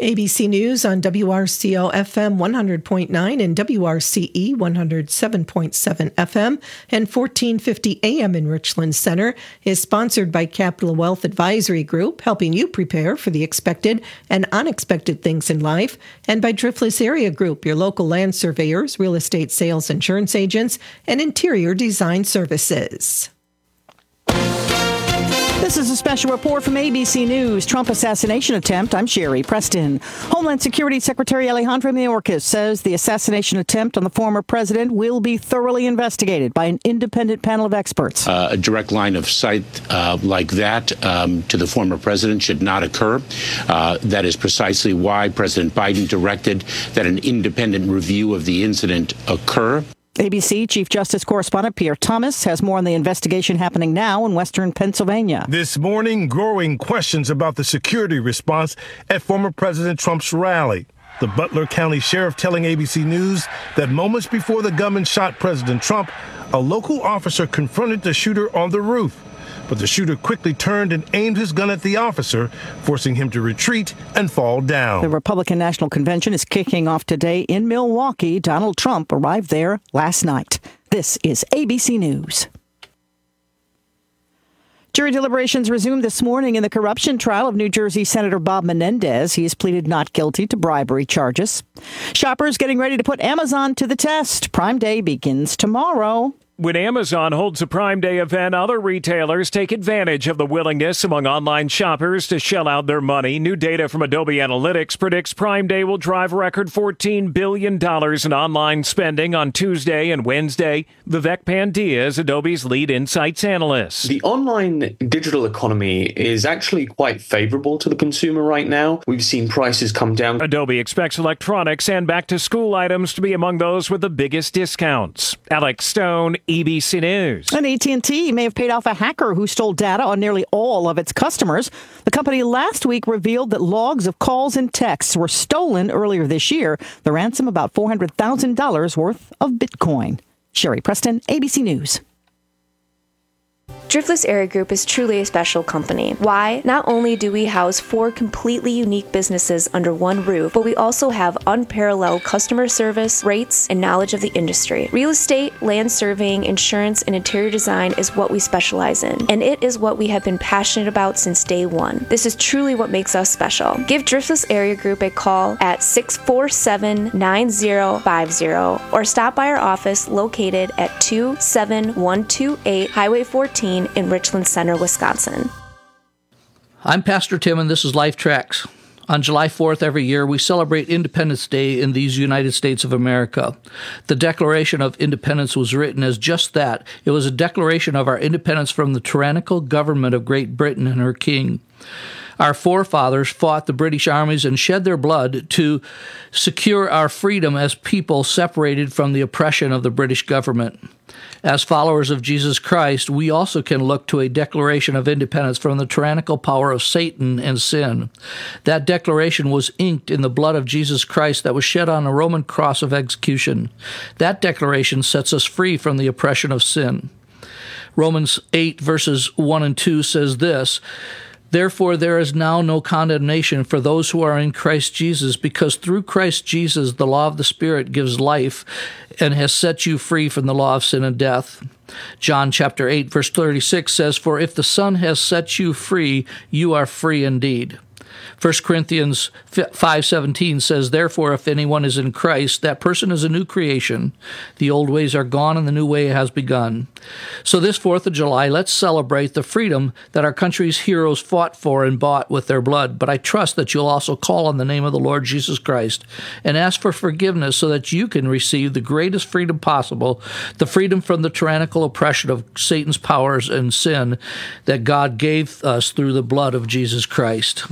ABC News on WRCO FM 100.9 and WRCE 107.7 FM and 1450 AM in Richland Center is sponsored by Capital Wealth Advisory Group, helping you prepare for the expected and unexpected things in life, and by Driftless Area Group, your local land surveyors, real estate sales insurance agents, and interior design services. This is a special report from ABC News. Trump assassination attempt. I'm Sherry Preston. Homeland Security Secretary Alejandro Mayorkas says the assassination attempt on the former president will be thoroughly investigated by an independent panel of experts. A direct line of sight like that to the former president should not occur. That is precisely why President Biden directed that an independent review of the incident occur. ABC Chief Justice Correspondent Pierre Thomas has more on the investigation happening now in western Pennsylvania. This morning, growing questions about the security response at former President Trump's rally. The Butler County Sheriff telling ABC News that moments before the gunman shot President Trump, a local officer confronted the shooter on the roof. But the shooter quickly turned and aimed his gun at the officer, forcing him to retreat and fall down. The Republican National Convention is kicking off today in Milwaukee. Donald Trump arrived there last night. This is ABC News. Jury deliberations resumed this morning in the corruption trial of New Jersey Senator Bob Menendez. He has pleaded not guilty to bribery charges. Shoppers getting ready to put Amazon to the test. Prime Day begins tomorrow. When Amazon holds a Prime Day event, other retailers take advantage of the willingness among online shoppers to shell out their money. New data from Adobe Analytics predicts Prime Day will drive a record $14 billion in online spending on Tuesday and Wednesday. Vivek Pandya is Adobe's lead insights analyst. The online digital economy is actually quite favorable to the consumer right now. We've seen prices come down. Adobe expects electronics and back-to-school items to be among those with the biggest discounts. Alex Stone, ABC News. And AT&T may have paid off a hacker who stole data on nearly all of its customers. The company last week revealed that logs of calls and texts were stolen earlier this year. The ransom about $400,000 worth of Bitcoin. Sherry Preston, ABC News. Driftless Area Group is truly a special company. Why? Not only do we house 4 completely unique businesses under one roof, but we also have unparalleled customer service, rates, and knowledge of the industry. Real estate, land surveying, insurance, and interior design is what we specialize in, and it is what we have been passionate about since day one. This is truly what makes us special. Give Driftless Area Group a call at 647-9050 or stop by our office located at 27128 Highway 14 in Richland Center, Wisconsin. I'm Pastor Tim, and this is Life Tracks. On July 4th every year, we celebrate Independence Day in these United States of America. The Declaration of Independence was written as just that. It was a declaration of our independence from the tyrannical government of Great Britain and her king. Our forefathers fought the British armies and shed their blood to secure our freedom as people separated from the oppression of the British government. As followers of Jesus Christ, we also can look to a declaration of independence from the tyrannical power of Satan and sin. That declaration was inked in the blood of Jesus Christ that was shed on a Roman cross of execution. That declaration sets us free from the oppression of sin. Romans 8, verses 1 and 2 says this, "Therefore there is now no condemnation for those who are in Christ Jesus, because through Christ Jesus the law of the Spirit gives life and has set you free from the law of sin and death." John chapter 8, verse 36 says, "For if the Son has set you free, you are free indeed." 1 Corinthians 5:17 says, "Therefore, if anyone is in Christ, that person is a new creation. The old ways are gone and the new way has begun." So this 4th of July, let's celebrate the freedom that our country's heroes fought for and bought with their blood. But I trust that you'll also call on the name of the Lord Jesus Christ and ask for forgiveness so that you can receive the greatest freedom possible, the freedom from the tyrannical oppression of Satan's powers and sin that God gave us through the blood of Jesus Christ.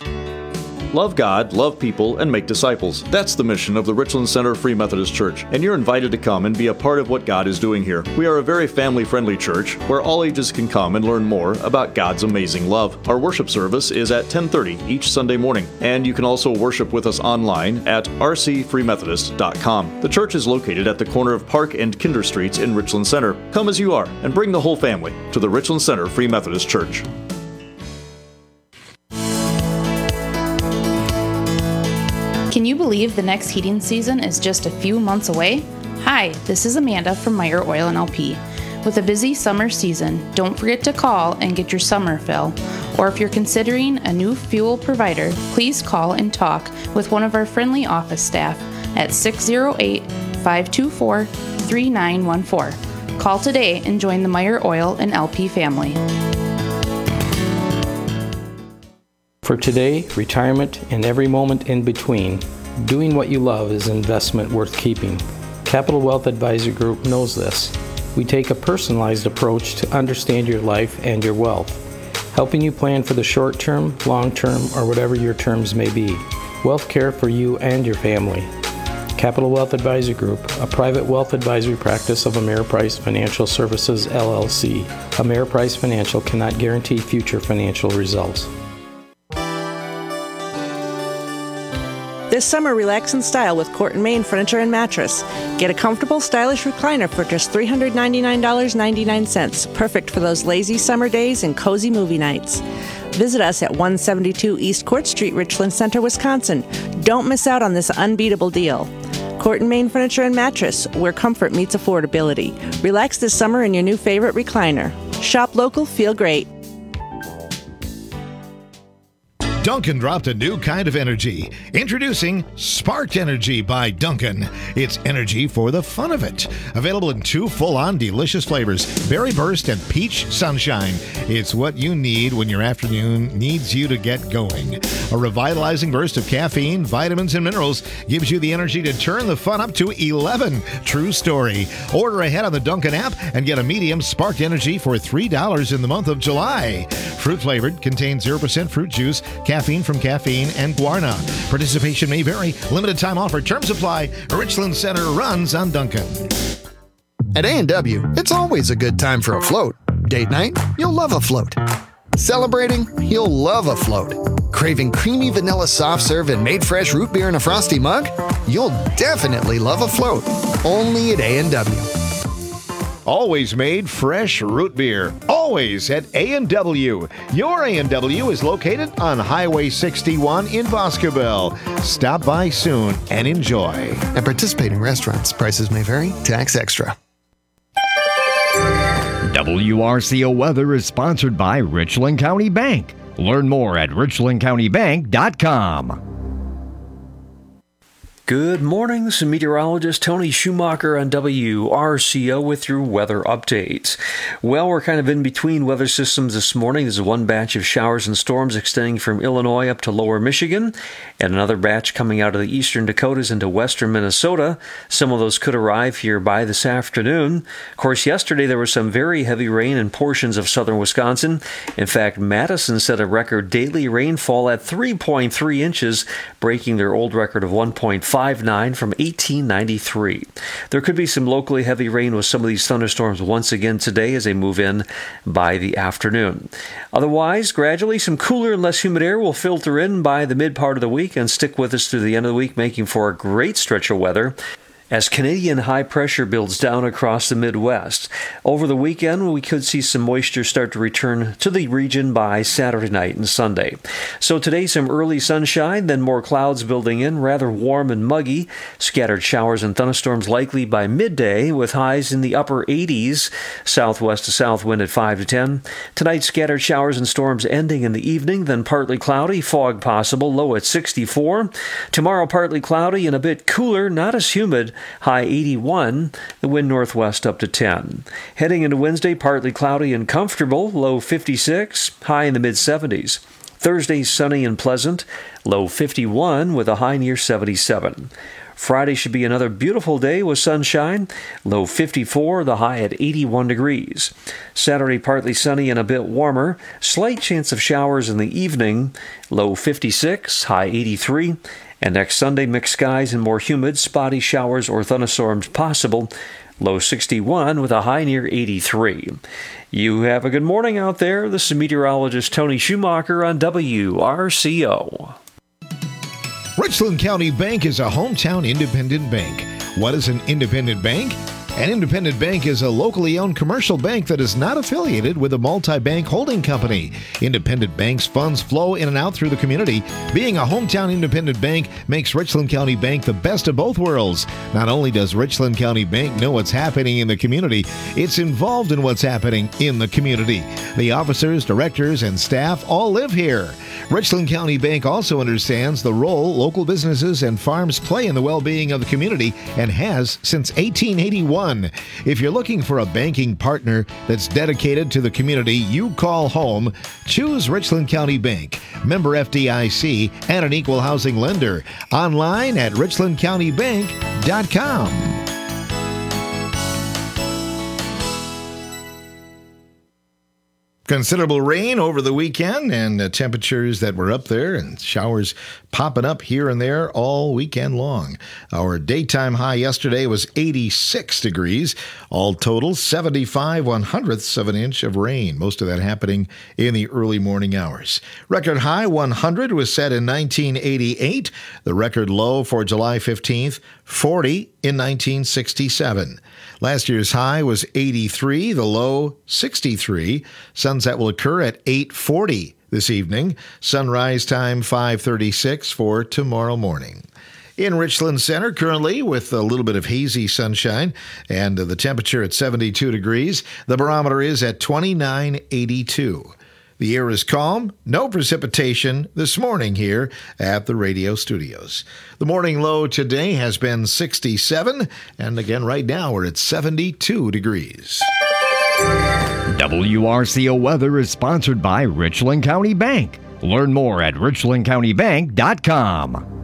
Love God, love people, and make disciples. That's the mission of the Richland Center Free Methodist Church, and you're invited to come and be a part of what God is doing here. We are a very family-friendly church where all ages can come and learn more about God's amazing love. Our worship service is at 10:30 each Sunday morning, and you can also worship with us online at rcfreemethodist.com. The church is located at the corner of Park and Kinder Streets in Richland Center. Come as you are, and bring the whole family to the Richland Center Free Methodist Church. Can you believe the next heating season is just a few months away? Hi, this is Amanda from Meyer Oil and LP. With a busy summer season, don't forget to call and get your summer fill. Or if you're considering a new fuel provider, please call and talk with one of our friendly office staff at 608-524-3914. Call today and join the Meyer Oil and LP family. For today, retirement, and every moment in between, doing what you love is an investment worth keeping. Capital Wealth Advisory Group knows this. We take a personalized approach to understand your life and your wealth, helping you plan for the short term, long term, or whatever your terms may be. Wealth care for you and your family. Capital Wealth Advisory Group, a private wealth advisory practice of Ameriprise Financial Services, LLC. Ameriprise Financial cannot guarantee future financial results. This summer, relax in style with Court & Main Furniture and Mattress. Get a comfortable, stylish recliner for just $399.99. Perfect for those lazy summer days and cozy movie nights. Visit us at 172 East Court Street, Richland Center, Wisconsin. Don't miss out on this unbeatable deal. Court & Main Furniture and Mattress, where comfort meets affordability. Relax this summer in your new favorite recliner. Shop local, feel great. Dunkin' dropped a new kind of energy. Introducing Sparked Energy by Dunkin'. It's energy for the fun of it. Available in 2 full-on delicious flavors, Berry Burst and Peach Sunshine. It's what you need when your afternoon needs you to get going. A revitalizing burst of caffeine, vitamins, and minerals gives you the energy to turn the fun up to 11. True story. Order ahead on the Dunkin' app and get a medium Sparked Energy for $3 in the month of July. Fruit flavored, contains 0% fruit juice, caffeine from caffeine, and guarana. Participation may vary. Limited time offer. Terms apply. Richland Center runs on Dunkin'. At A&W, it's always a good time for a float. Date night? You'll love a float. Celebrating? You'll love a float. Craving creamy vanilla soft serve and made fresh root beer in a frosty mug? You'll definitely love a float. Only at A&W. Always made fresh root beer. Always at A&W. Your A&W is located on Highway 61 in Boscobel. Stop by soon and enjoy. At participating restaurants, prices may vary. Tax extra. WRCO Weather is sponsored by Richland County Bank. Learn more at richlandcountybank.com. Good morning, this is meteorologist Tony Schumacher on WRCO with your weather updates. Well, we're kind of in between weather systems this morning. There's one batch of showers and storms extending from Illinois up to lower Michigan, and another batch coming out of the eastern Dakotas into western Minnesota. Some of those could arrive here by this afternoon. Of course, yesterday there was some very heavy rain in portions of southern Wisconsin. In fact, Madison set a record daily rainfall at 3.3 inches, breaking their old record of 1.59 from 1893. There could be some locally heavy rain with some of these thunderstorms once again today as they move in by the afternoon. Otherwise, gradually some cooler and less humid air will filter in by the mid part of the week and stick with us through the end of the week, making for a great stretch of weather as Canadian high pressure builds down across the Midwest. Over the weekend, we could see some moisture start to return to the region by Saturday night and Sunday. So today, some early sunshine, then more clouds building in, rather warm and muggy. Scattered showers and thunderstorms likely by midday, with highs in the upper 80s, southwest to south wind at 5 to 10. Tonight, scattered showers and storms ending in the evening, then partly cloudy, fog possible, low at 64. Tomorrow, partly cloudy and a bit cooler, not as humid, high 81, the wind northwest up to 10. Heading into Wednesday, partly cloudy and comfortable, low 56, high in the mid-70s. Thursday, sunny and pleasant, low 51 with a high near 77. Friday should be another beautiful day with sunshine, low 54, the high at 81 degrees. Saturday, partly sunny and a bit warmer, slight chance of showers in the evening, low 56, high 83. And next Sunday, mixed skies and more humid, spotty showers or thunderstorms possible, low 61 with a high near 83. You have a good morning out there. This is meteorologist Tony Schumacher on WRCO. Richland County Bank is a hometown independent bank. What is an independent bank? An independent bank is a locally owned commercial bank that is not affiliated with a multi-bank holding company. Independent banks' funds flow in and out through the community. Being a hometown independent bank makes Richland County Bank the best of both worlds. Not only does Richland County Bank know what's happening in the community, it's involved in what's happening in the community. The officers, directors, and staff all live here. Richland County Bank also understands the role local businesses and farms play in the well-being of the community and has since 1881. If you're looking for a banking partner that's dedicated to the community you call home, choose Richland County Bank, member FDIC, and an equal housing lender. Online at richlandcountybank.com. Considerable rain over the weekend and temperatures that were up there and showers popping up here and there all weekend long. Our daytime high yesterday was 86 degrees. All total, 75 100ths of an inch of rain. Most of that happening in the early morning hours. Record high 100 was set in 1988. The record low for July 15th, 40 in 1967. Last year's high was 83, the low 63. Sunset will occur at 8:40 this evening. Sunrise time 5:36 for tomorrow morning. In Richland Center currently with a little bit of hazy sunshine and the temperature at 72 degrees. The barometer is at 29.82. The air is calm, no precipitation this morning here at the radio studios. The morning low today has been 67, and again right now we're at 72 degrees. WRCO weather is sponsored by Richland County Bank. Learn more at richlandcountybank.com.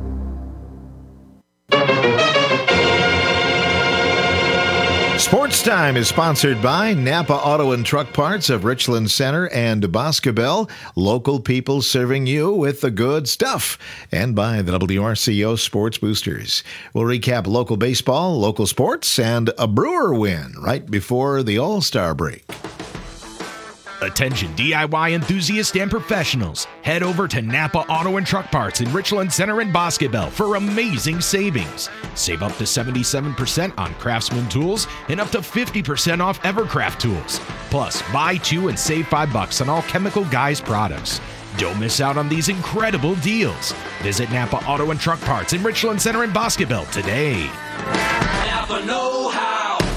Sports Time is sponsored by Napa Auto and Truck Parts of Richland Center and Boscobel, local people serving you with the good stuff, and by the WRCO Sports Boosters. We'll recap local baseball, local sports, and a Brewer win right before the All-Star break. Attention DIY enthusiasts and professionals. Head over to Napa Auto and Truck Parts in Richland Center and Boscobel for amazing savings. Save up to 77% on Craftsman tools and up to 50% off Evercraft tools. Plus, buy two and save $5 on all Chemical Guys products. Don't miss out on these incredible deals. Visit Napa Auto and Truck Parts in Richland Center and Boscobel today. Napa know-how.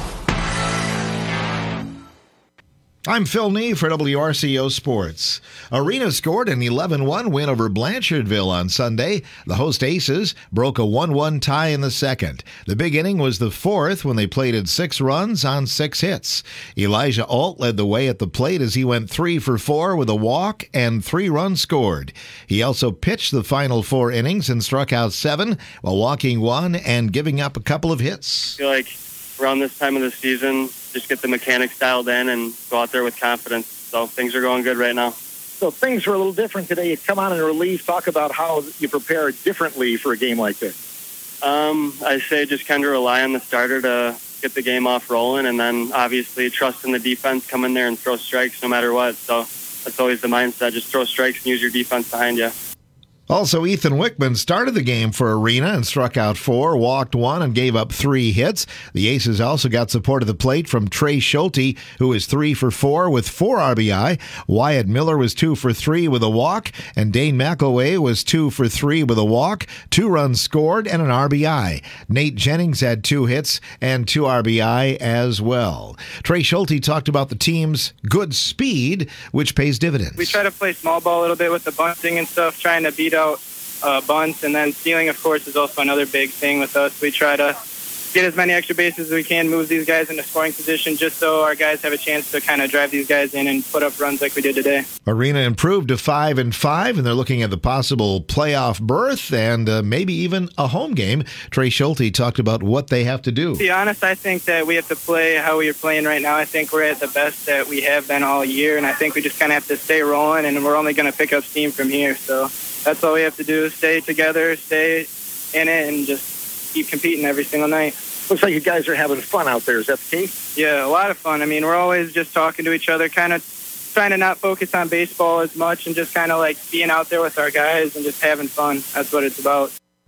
I'm Phil Nee for WRCO Sports. Arena scored an 11-1 win over Blanchardville on Sunday. The host Aces broke a 1-1 tie in the second. The big inning was the fourth when they plated 6 runs on 6 hits. Elijah Alt led the way at the plate as he went 3 for 4 with a walk and 3 runs scored. He also pitched the final 4 innings and struck out 7 while walking 1 and giving up a couple of hits. I feel like around this time of the season, just get the mechanics dialed in and go out there with confidence. So things are going good right now. So things were a little different today. You come on in relief. Talk about how you prepare differently for a game like this. I say just kind of rely on the starter to get the game off rolling, and then obviously trust in the defense, come in there and throw strikes no matter what. So that's always the mindset. Just throw strikes and use your defense behind you. Also, Ethan Wickman started the game for Arena and struck out 4, walked 1, and gave up 3 hits. The Aces also got support at the plate from Trey Schulte, who was 3 for 4 with 4 RBI. Wyatt Miller was 2 for 3 with a walk, and Dane McElway was 2 for 3 with a walk, 2 runs scored, and an RBI. Nate Jennings had 2 hits and 2 RBI as well. Trey Schulte talked about the team's good speed, which pays dividends. We try to play small ball a little bit with the bunting and stuff, trying to beat out bunts, and then stealing, of course, is also another big thing with us. We try to get as many extra bases as we can, move these guys into scoring position just so our guys have a chance to kind of drive these guys in and put up runs like we did today. Arena improved to 5-5, and they're looking at the possible playoff berth and maybe even a home game. Trey Schulte talked about what they have to do. To be honest, I think that we have to play how we are playing right now. I think we're at the best that we have been all year, and I think we just kind of have to stay rolling, and we're only going to pick up steam from here. So that's all we have to do, stay together, stay in it, and just keep competing every single night. Looks like you guys are having fun out there. Is that the case? Yeah, a lot of fun. I mean, we're always just talking to each other, kind of trying to not focus on baseball as much and just kind of like being out there with our guys and just having fun. That's what it's about.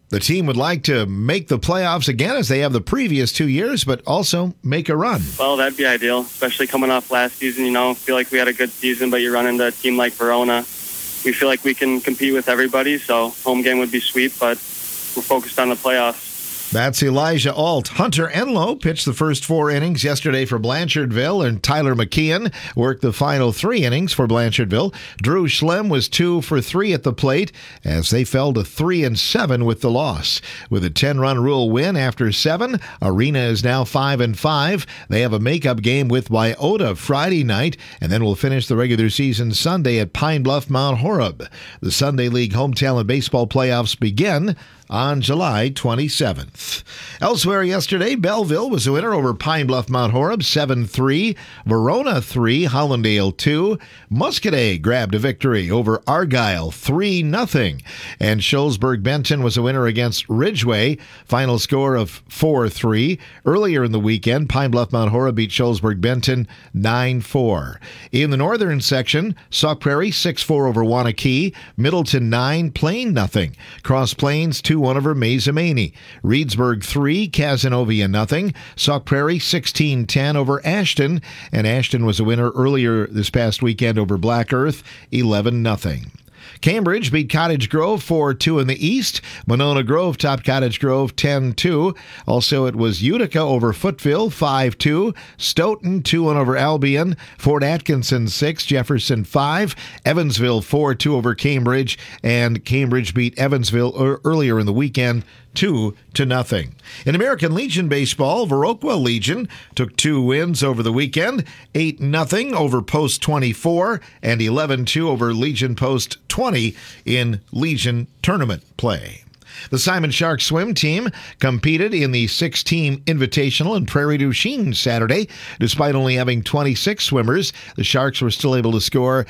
The team would like to make the playoffs again as they have the previous 2 years, but also make a run. Well, that'd be ideal, especially coming off last season. Feel like we had a good season, but you run into a team like Verona. We feel like we can compete with everybody, so home game would be sweet, but we're focused on the playoffs. That's Elijah Alt. Hunter Enlow pitched the first 4 innings yesterday for Blanchardville, and Tyler McKeon worked the final 3 innings for Blanchardville. Drew Schlemm was 2 for 3 at the plate as they fell to 3-7 with the loss. With a 10-run rule win after 7, Arena is now 5-5. They have a makeup game with Wyoda Friday night, and then will finish the regular season Sunday at Pine Bluff Mount Horeb. The Sunday League Home Talent Baseball playoffs begin on July 27th. Elsewhere yesterday, Belleville was the winner over Pine Bluff Mount Horeb 7-3, Verona 3, Hollandale 2. Muscadet grabbed a victory over Argyle 3-0, and Shullsburg Benton was a winner against Ridgeway, final score of 4-3. Earlier in the weekend, Pine Bluff Mount Horeb beat Shullsburg Benton 9-4. In the northern section, Sauk Prairie 6-4 over Waunakee, Middleton 9, Plain 0. Cross Plains 2-1 over Mazamani. Reedsburg 3, Cazenovia 0. Sauk Prairie 16-10 over Ashton, and Ashton was a winner earlier this past weekend over Black Earth 11-0. Cambridge beat Cottage Grove 4-2 in the East. Monona Grove topped Cottage Grove 10-2. Also, it was Utica over Footville 5-2. Stoughton 2-1 over Albion. Fort Atkinson 6, Jefferson 5. Evansville 4-2 over Cambridge, and Cambridge beat Evansville earlier in the weekend 2-0. In American Legion baseball, Viroqua Legion took 2 wins over the weekend, 8-0 over Post 24 and 11-2 over Legion Post 20 in Legion tournament play. The Simon Shark swim team competed in the 6-team Invitational in Prairie du Chien Saturday. Despite only having 26 swimmers, the Sharks were still able to score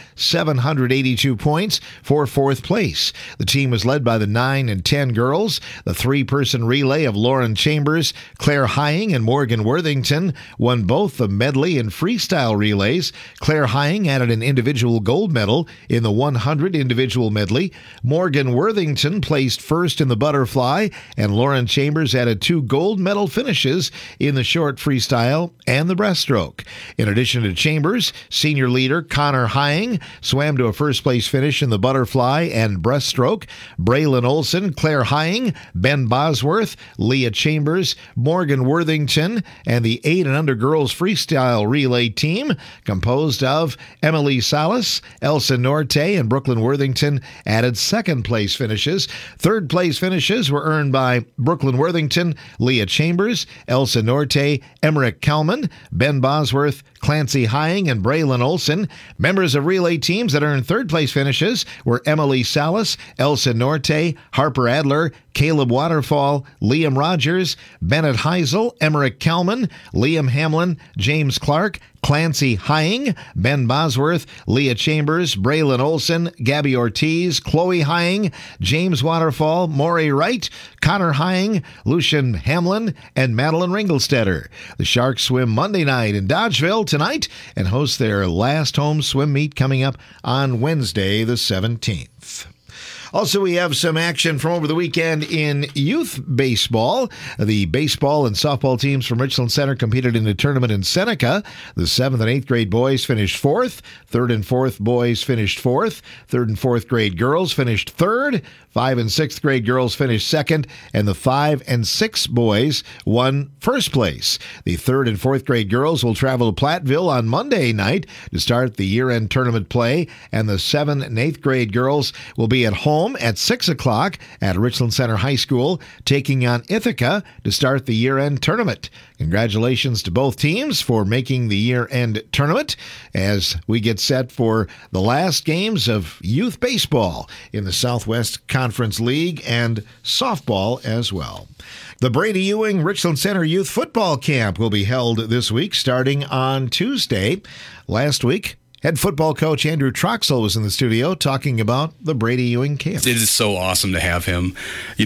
782 points for 4th place. The team was led by the 9 and 10 girls. The 3-person relay of Lauren Chambers, Claire Hying, and Morgan Worthington won both the medley and freestyle relays. Claire Hying added an individual gold medal in the 100 individual medley. Morgan Worthington placed first in the butterfly, and Lauren Chambers added 2 gold medal finishes in the short freestyle and the breaststroke. In addition to Chambers, senior leader Connor Hying swam to a first-place finish in the butterfly and breaststroke. Braylon Olson, Claire Hying, Ben Bosworth, Leah Chambers, Morgan Worthington, and the 8 and under girls freestyle relay team, composed of Emily Salas, Elsa Norte, and Brooklyn Worthington, added second-place finishes. Third-place finishes were earned by Brooklyn Worthington, Leah Chambers, Elsa Norte, Emmerich Kalman, Ben Bosworth, Clancy Hying, and Braylon Olson. Members of relay teams that earned third-place finishes were Emily Salas, Elsa Norte, Harper Adler, Caleb Waterfall, Liam Rogers, Bennett Heisel, Emmerich Kalman, Liam Hamlin, James Clark, Clancy Hying, Ben Bosworth, Leah Chambers, Braylon Olson, Gabby Ortiz, Chloe Hying, James Waterfall, Maury Wright, Connor Hying, Lucian Hamlin, and Madeline Ringelstetter. The Sharks swim Monday night in Dodgeville tonight and host their last home swim meet coming up on Wednesday the 17th. Also, we have some action from over the weekend in youth baseball. The baseball and softball teams from Richland Center competed in a tournament in Seneca. The 7th and 8th grade boys finished 4th. 3rd and 4th boys finished 4th. 3rd and 4th grade girls finished 3rd. 5th and 6th grade girls finished 2nd, and the 5 and 6 boys won 1st place. The 3rd and 4th grade girls will travel to Platteville on Monday night to start the year-end tournament play, and the 7th and 8th grade girls will be at home at 6 o'clock at Richland Center High School, taking on Ithaca to start the year-end tournament. Congratulations to both teams for making the year-end tournament as we get set for the last games of youth baseball in the Southwest Conference League and softball as well. The Brady Ewing Richland Center Youth Football Camp will be held this week starting on Tuesday. Last week, head football coach Andrew Troxel was in the studio talking about the Brady Ewing camp. It is so awesome to have him,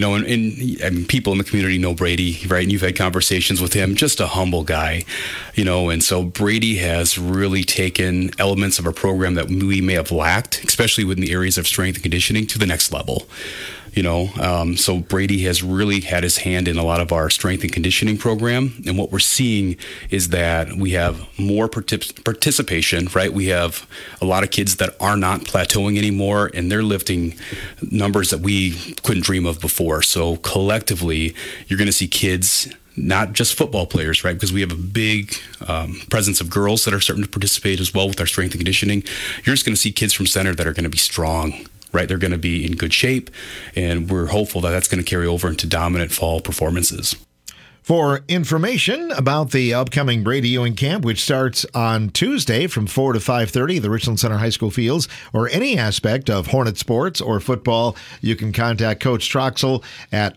and people in the community know Brady, right? And you've had conversations with him, just a humble guy, and so Brady has really taken elements of a program that we may have lacked, especially within the areas of strength and conditioning, to the next level. So Brady has really had his hand in a lot of our strength and conditioning program. And what we're seeing is that we have more participation, right? We have a lot of kids that are not plateauing anymore, and they're lifting numbers that we couldn't dream of before. So collectively, you're going to see kids, not just football players, right? Because we have a big presence of girls that are starting to participate as well with our strength and conditioning. You're just going to see kids from center that are going to be strong, right? They're going to be in good shape, and we're hopeful that that's going to carry over into dominant fall performances. For information about the upcoming Brady Ewing Camp, which starts on Tuesday from 4 to 5:30 at the Richland Center High School fields, or any aspect of Hornet sports or football, you can contact Coach Troxel at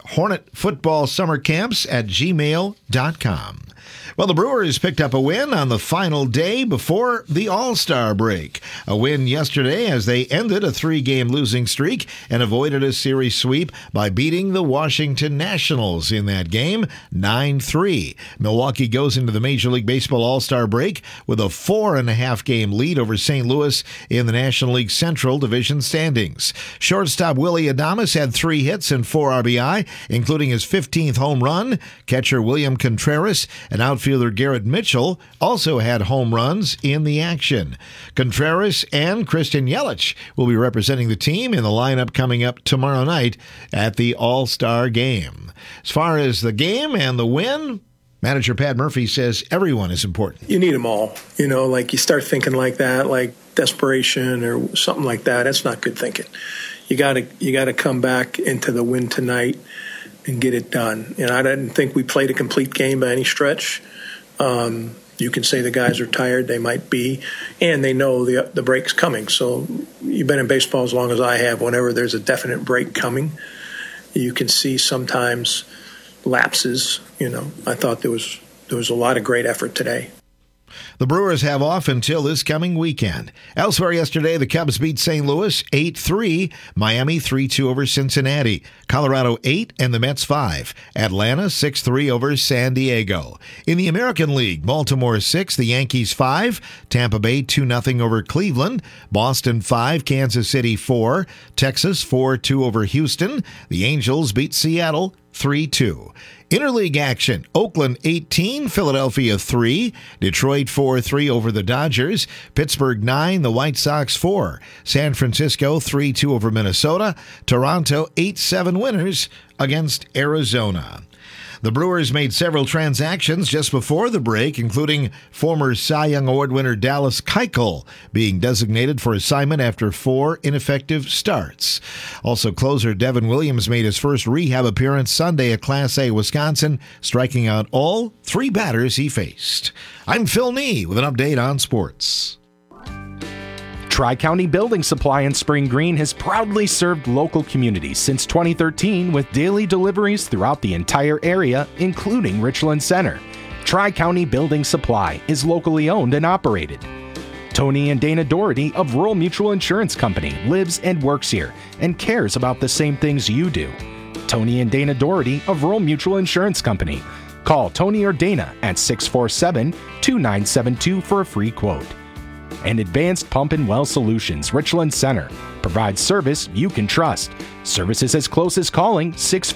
hornetfootballsummercamps@gmail.com. Well, the Brewers picked up a win on the final day before the All-Star break. A win yesterday as they ended a 3-game losing streak and avoided a series sweep by beating the Washington Nationals in that game, 9-3. Milwaukee goes into the Major League Baseball All-Star break with a 4.5-game lead over St. Louis in the National League Central Division standings. Shortstop Willy Adames had 3 hits and 4 RBI, including his 15th home run. Catcher William Contreras and outfielder Garrett Mitchell also had home runs in the action. Contreras and Christian Yelich will be representing the team in the lineup coming up tomorrow night at the All-Star Game. As far as the game and the win, manager Pat Murphy says everyone is important. You need them all. Like you start thinking like that, like desperation or something like that. That's not good thinking. You got to come back into the win tonight and get it done. I didn't think we played a complete game by any stretch. You can say the guys are tired. They might be, and they know the break's coming. So you've been in baseball as long as I have. Whenever there's a definite break coming, you can see sometimes lapses. I thought there was a lot of great effort today. The Brewers have off until this coming weekend. Elsewhere yesterday, the Cubs beat St. Louis 8-3, Miami 3-2 over Cincinnati, Colorado 8 and the Mets 5, Atlanta 6-3 over San Diego. In the American League, Baltimore 6, the Yankees 5, Tampa Bay 2-0 over Cleveland, Boston 5, Kansas City 4, Texas 4-2 over Houston. The Angels beat Seattle 3-2. Interleague action, Oakland 18, Philadelphia 3, Detroit 4-3 over the Dodgers, Pittsburgh 9, the White Sox 4, San Francisco 3-2 over Minnesota, Toronto 8-7 winners against Arizona. The Brewers made several transactions just before the break, including former Cy Young Award winner Dallas Keuchel being designated for assignment after 4 ineffective starts. Also, closer Devin Williams made his first rehab appearance Sunday at Class A Wisconsin, striking out all 3 batters he faced. I'm Phil Nee with an update on sports. Tri-County Building Supply in Spring Green has proudly served local communities since 2013 with daily deliveries throughout the entire area, including Richland Center. Tri-County Building Supply is locally owned and operated. Tony and Dana Doherty of Rural Mutual Insurance Company lives and works here and cares about the same things you do. Tony and Dana Doherty of Rural Mutual Insurance Company. Call Tony or Dana at 647-2972 for a free quote. And Advanced Pump and Well Solutions, Richland Center, provides service you can trust. Services as close as calling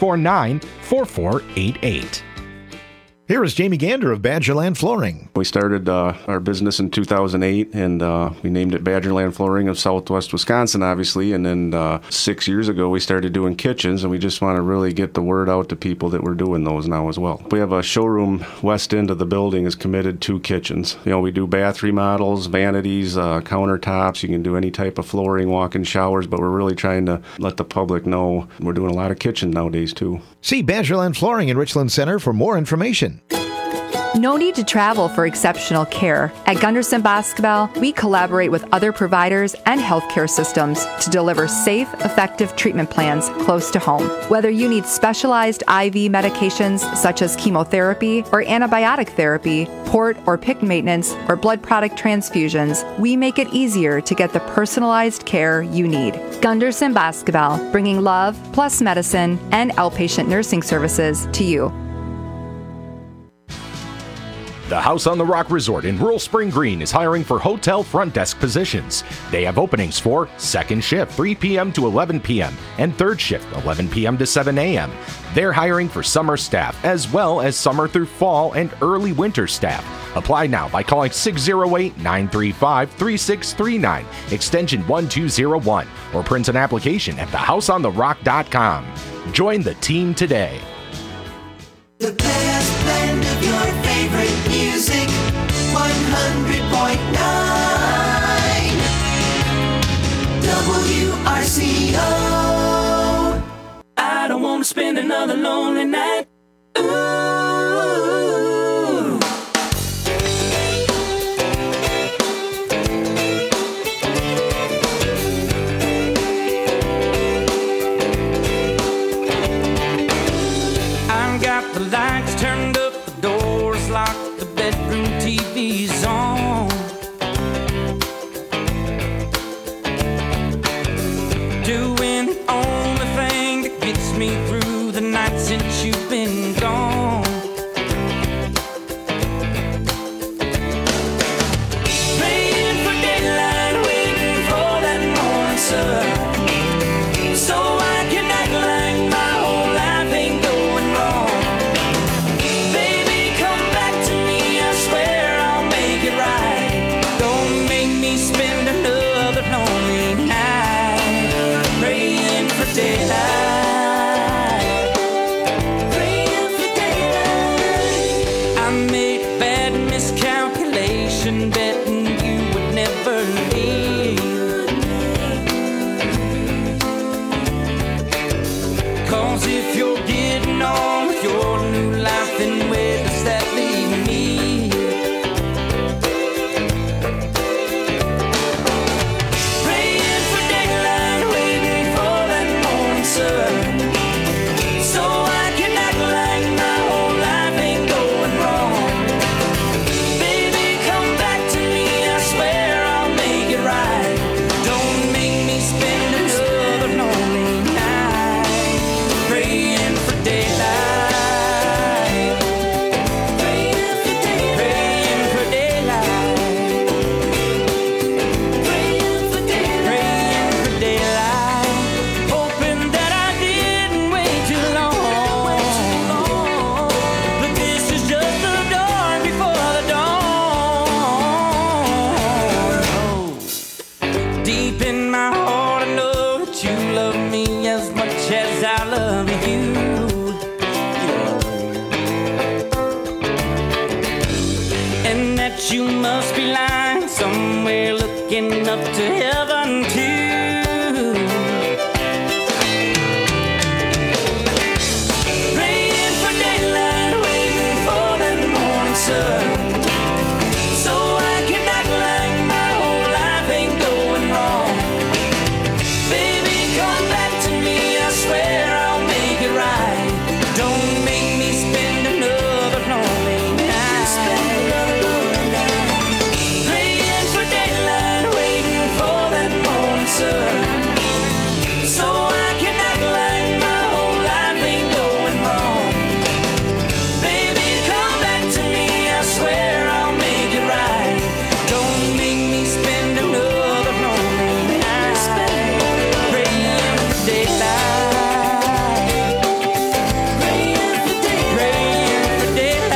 649-4488. Here is Jamie Gander of Badgerland Flooring. We started our business in 2008, and we named it Badgerland Flooring of Southwest Wisconsin, obviously. And then 6 years ago, we started doing kitchens, and we just want to really get the word out to people that we're doing those now as well. We have a showroom west end of the building is committed to kitchens. We do bath remodels, vanities, countertops. You can do any type of flooring, walk-in showers, but we're really trying to let the public know we're doing a lot of kitchen nowadays, too. See Badgerland Flooring in Richland Center for more information. No need to travel for exceptional care. At Gunderson Boscobel, we collaborate with other providers and healthcare systems to deliver safe, effective treatment plans close to home. Whether you need specialized IV medications such as chemotherapy or antibiotic therapy, port or PICC maintenance, or blood product transfusions, we make it easier to get the personalized care you need. Gunderson Boscobel, bringing love plus medicine and outpatient nursing services to you. The House on the Rock Resort in Rural Spring Green is hiring for hotel front desk positions. They have openings for second shift, 3 p.m. to 11 p.m., and third shift, 11 p.m. to 7 a.m. They're hiring for summer staff, as well as summer through fall and early winter staff. Apply now by calling 608-935-3639, extension 1201, or print an application at thehouseontherock.com. Join the team today. The best blend of your favorite music, 100.9 WRCO. I don't want to spend another lonely night. Ooh. I've got the lights turned up, the doors locked, the bedroom TV's on. Doing the only thing that gets me through the night since you've been gone. Praying for daylight, waiting for that morning sun, so I can act like my whole life ain't going wrong. Baby, come back to me, I swear I'll make it right. Don't make me spend another lonely night praying for daylight. Praying for daylight. I made a bad miscalculation, betting you would never leave. 'Cause if you're getting on with your new life, then where does that leave me? Praying for daylight, waiting for that morning sun, so I can act like my whole life ain't going wrong. Baby, come back to me, I swear I'll make it right. Don't make me spend another lonely night praying for daylight. Praying for daylight. Praying for daylight. Praying for daylight. Praying for daylight. Hoping that I didn't wait too long. But this is just the dawn before the dawn. Deep in my heart, I know that you love me as much as I love you. And that you must be lying somewhere looking up to heaven too. Praying for daylight, waiting for that morning sun, so I can act like my whole life ain't going wrong. Baby, come back to me, I swear I'll make it right. Don't make me spend another lonely night. Praying for daylight, waiting for that morning sun, so I can act like my whole life ain't going wrong. Baby, come back to me, I swear I'll make it right. Don't make me spend another lonely night praying for daylight. Praying for daylight. Praying for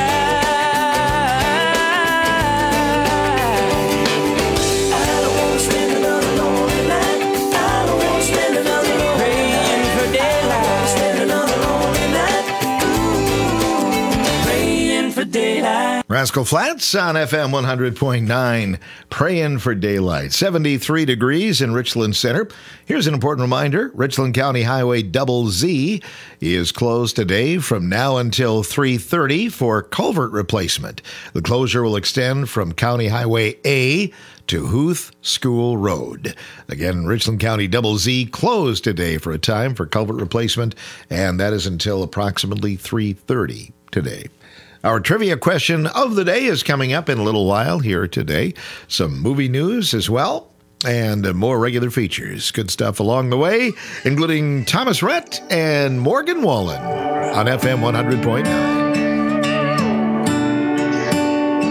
daylight. I don't want to spend another lonely night. I don't want to spend another lonely night. Praying for daylight. Spend another lonely night. Ooh, praying for daylight. Rascal Flats on FM 100.9, praying for daylight. 73 degrees in Richland Center. Here's an important reminder. Richland County Highway Double Z is closed today from now until 3:30 for culvert replacement. The closure will extend from County Highway A to Huth School Road. Again, Richland County Double Z closed today for a time for culvert replacement, and that is until approximately 3:30 today. Our trivia question of the day is coming up in a little while here today. Some movie news as well, and more regular features. Good stuff along the way, including Thomas Rhett and Morgan Wallen on FM 100.9.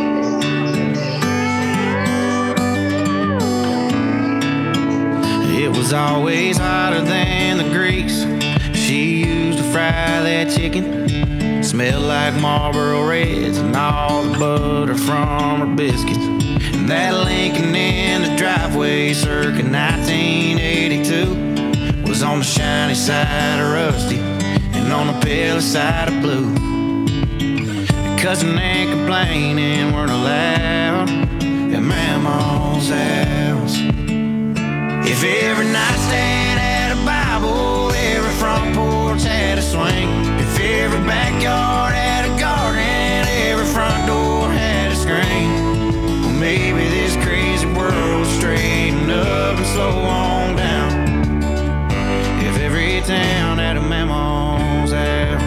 was always hotter than the grease she used to fry that chicken. Smelled like Marlboro Reds and all the butter from her biscuits. And that Lincoln in the driveway circa 1982 was on the shiny side of rusty and on the pale side of blue. Cussing and complaining weren't allowed at Mama's house. If every nightstand had a Bible, every front porch had a swing. If every backyard had a garden, every front door had a screen. Well, maybe this crazy world would straighten up and slow on down if every town had a Mama's house.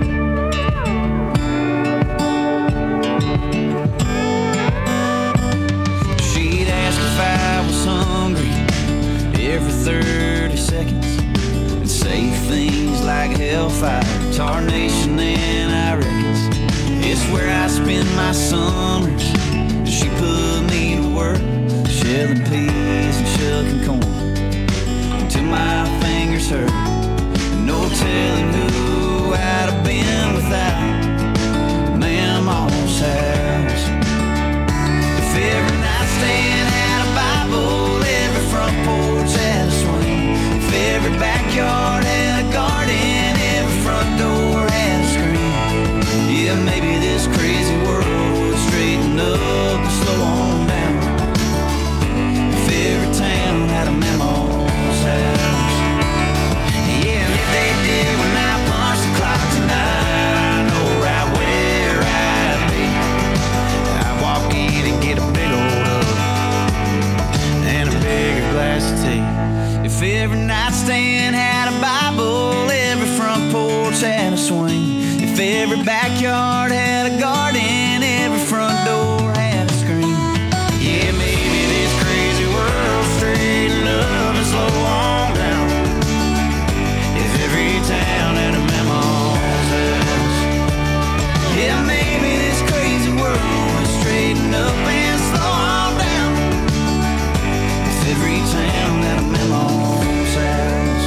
She'd ask if I was hungry every 30 seconds and say things like hellfire, tarnation, and I reckons it's where I spend my summers. She put me to work shelling peas and shucking corn until my fingers hurt. And no telling who I'd have been without Mama's house. If every nightstand had a Bible, every front porch had a swing. If every backyard had a garden, every front door had a screen. Yeah, maybe this crazy world would straighten up and slow on down if every town had a Mama's house. Yeah, and if they did when I punched the clock tonight, I know right where I'd be. I'd walk in and get a big old hug and a bigger glass of tea. If every nightstand had a Bible, every front porch had a swing. If every backyard had a garden, every front door had a screen. Yeah, maybe this crazy world straighten up and slow on down if every town had a Mama's house. Yeah, maybe this crazy world would straighten up and slow on down if every town had a Mama's house.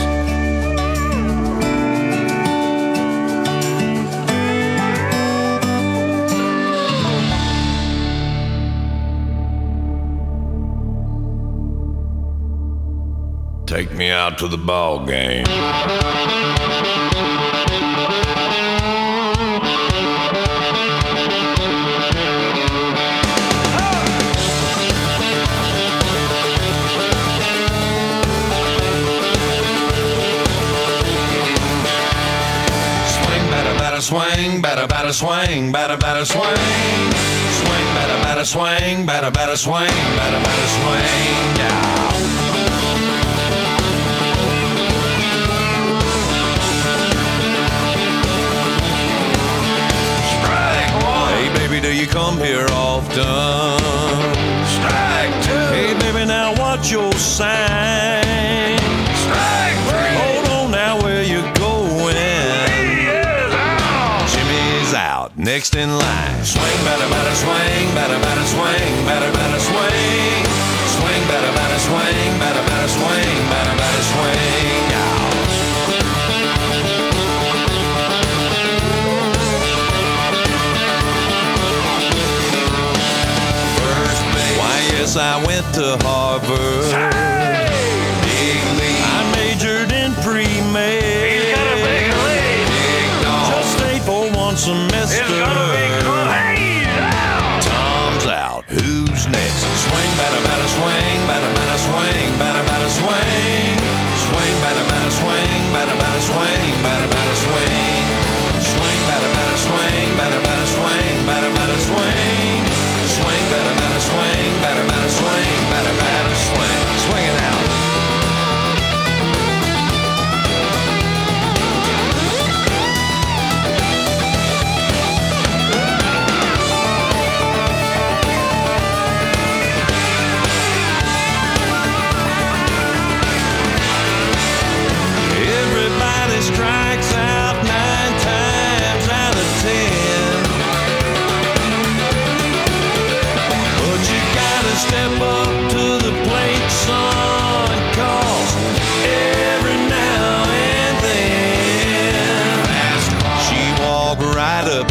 Take me out to the ball game. Swing, batter, batter, swing, batter, batter, swing. Swing, batter, batter, swing, batter, batter, swing, batter, batter, swing, yeah. Strike one. Hey, baby, do you come here often? Strike two. Hey, baby, now what's your sign? Strike three. Hold on now, where you going? Out. Next in line. Swing, batter, batter, swing, batter, batter, swing, batter, batter, swing. Swing, batter, batter, swing, batter, batter, swing, batter, batter, swing. Out. First base. Why, yes, I went to Harvard. Big league. I majored in pre-med. He's got a big league. Big dog. Just stayed for one semester. It's gonna be cool. Hey, Tom's out. Who's next? Swing, batter, batter, swing, batter, batter, swing, batter, batter, swing. Swing, batter, batter, swing, batter, batter, swing, batter, batter, swing. Swing, batter, batter, swing, batter, batter, swing, batter, batter, swing. Swing, batter, batter, swing, batter, batter, swing, batter, batter, swing. Swing it out.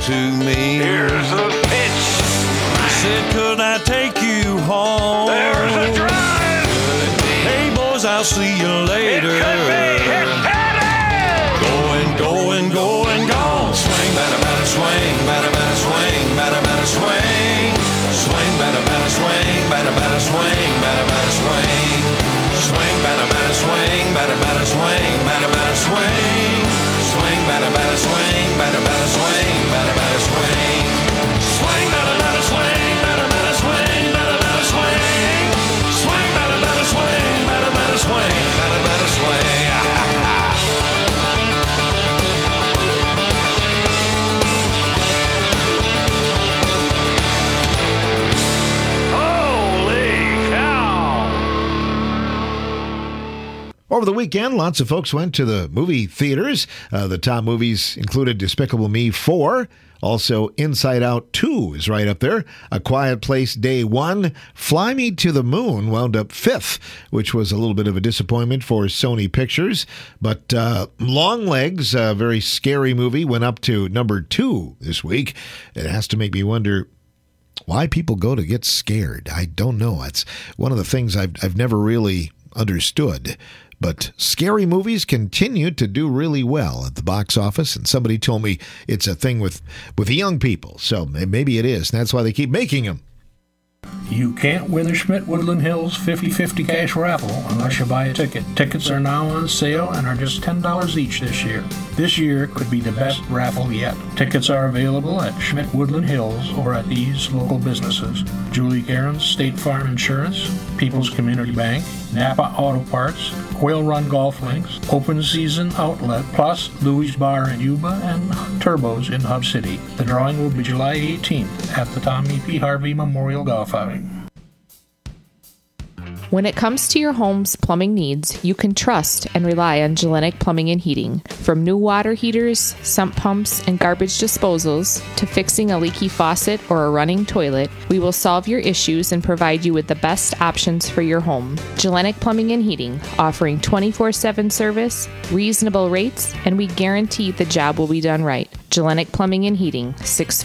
to me. Here's the pitch. Said, could I take you home? There's a drive. Hey, boys, I'll see you later. It could be. It's headed. Going, gone. Swing, batter, batter, swing, batter, batter, swing, batter, batter, swing. Swing, batter, batter, swing, batter, batter, swing, batter, batter, swing. Swing, batter, batter, swing, batter, batter, swing, batter, batter, swing. Swing, batter, batter, swing, batter, batter, swing, batter, batter, swing. Swing, batter, batter, swing, batter, batter, swing, batter, batter, swing. Swing, batter, batter, swing, batter, batter, swing, batter, batter, swing. Over the weekend, lots of folks went to the movie theaters. The top movies included Despicable Me 4. Also, Inside Out 2 is right up there. A Quiet Place Day 1. Fly Me to the Moon wound up 5th, which was a little bit of a disappointment for Sony Pictures. But Long Legs, a very scary movie, went up to number 2 this week. It has to make me wonder why people go to get scared. I don't know. It's one of the things I've never really understood. But scary movies continue to do really well at the box office, and somebody told me it's a thing with young people, so maybe it is, and that's why they keep making them. You can't win the Schmidt Woodland Hills 50/50 cash raffle unless you buy a ticket. Tickets are now on sale and are just $10 each this year. This year could be the best raffle yet. Tickets are available at Schmidt Woodland Hills or at these local businesses: Julie Garen's State Farm Insurance, People's Community Bank, Napa Auto Parts, Quail Run Golf Links, Open Season Outlet, plus Louis Bar in Yuba and Turbos in Hub City. The drawing will be July 18th at the Tommy P. Harvey Memorial Golf Outing. When it comes to your home's plumbing needs, you can trust and rely on Gellenic Plumbing and Heating. From new water heaters, sump pumps, and garbage disposals to fixing a leaky faucet or a running toilet, we will solve your issues and provide you with the best options for your home. Gellenic Plumbing and Heating, offering 24/7 service, reasonable rates, and we guarantee the job will be done right. Gellenic Plumbing and Heating,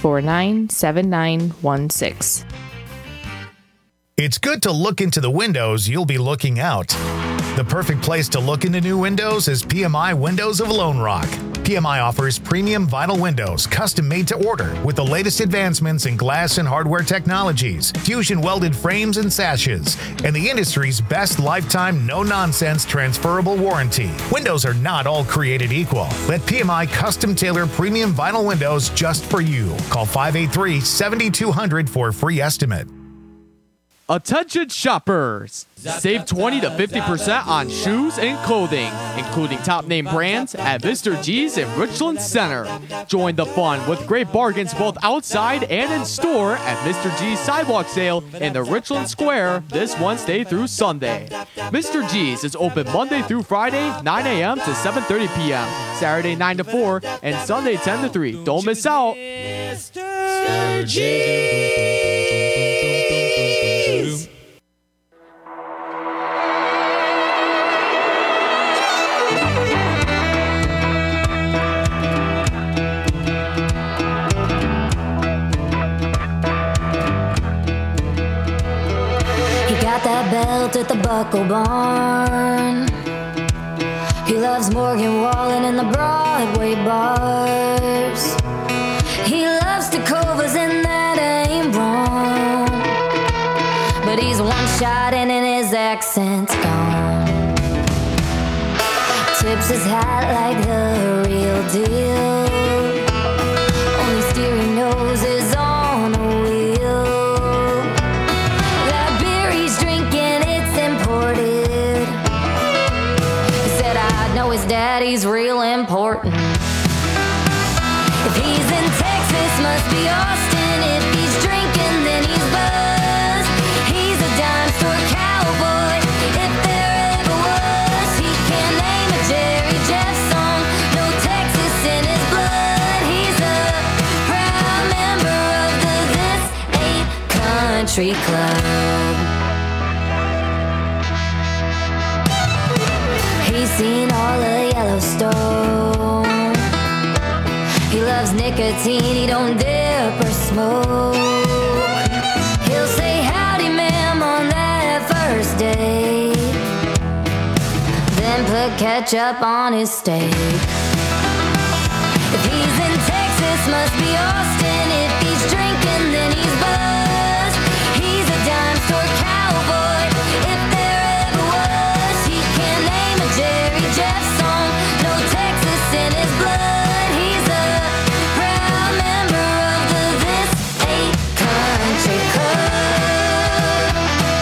649-7916. It's good to look into the windows you'll be looking out. The perfect place to look into new windows is PMI Windows of Lone Rock. PMI offers premium vinyl windows, custom made to order, with the latest advancements in glass and hardware technologies, fusion welded frames and sashes, and the industry's best lifetime no-nonsense transferable warranty. Windows are not all created equal. Let PMI custom tailor premium vinyl windows just for you. Call 583-7200 for a free estimate. Attention shoppers! Save 20 to 50% on shoes and clothing, including top name brands at Mr. G's in Richland Center. Join the fun with great bargains both outside and in store at Mr. G's Sidewalk Sale in the Richland Square this Wednesday through Sunday. Mr. G's is open Monday through Friday, 9 a.m. to 7:30 p.m., Saturday 9 to 4, and Sunday 10 to 3. Don't miss out! Mr. G's! That belt at the Buckle Barn. He loves Morgan Wallen and the Broadway bars. He loves Tacovas and that ain't wrong. But he's one shot in and his accent's gone. Tips his hat like the real deal. Only steering nose is on a wheel. That beer he's drinking, it's imported. He said, I know his daddy's real important. If he's in Texas, must be Austin. If he's drinking, then he's buzzed. He's a dime store cowboy, if there ever was. He can't name a Jerry Jeff song, no Texas in his blood. He's a proud member of the This Ain't Country Club. He's seen all of Yellowstone He loves nicotine, he don't dip or smoke. He'll say howdy ma'am on that first date, then put ketchup on his steak. If he's in Texas, must be Austin. If he's drinking, then he's buzzed. He's a dime store cowboy, if there ever was. He can't name a Jerry Jeff song, no Texas in his blood. He's a proud member of the This Ain't Country Club.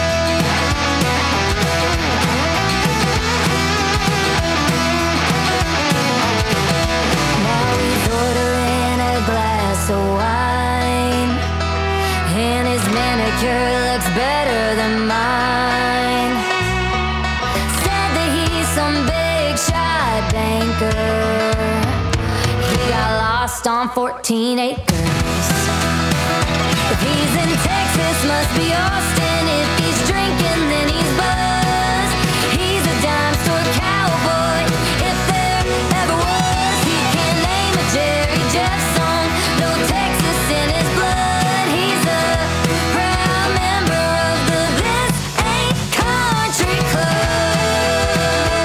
Now he's ordering a glass of wine, and his manicure looks better than mine. Said that he's some big shot banker. He got lost on 14 acres. If he's in Texas, must be Austin. If he's drinking, then he's buzzed. He's a dime store cowboy, if there ever was. He can't name a Jerry Jeff song, no Texas in his blood. He's a proud member of the This Ain't Country Club.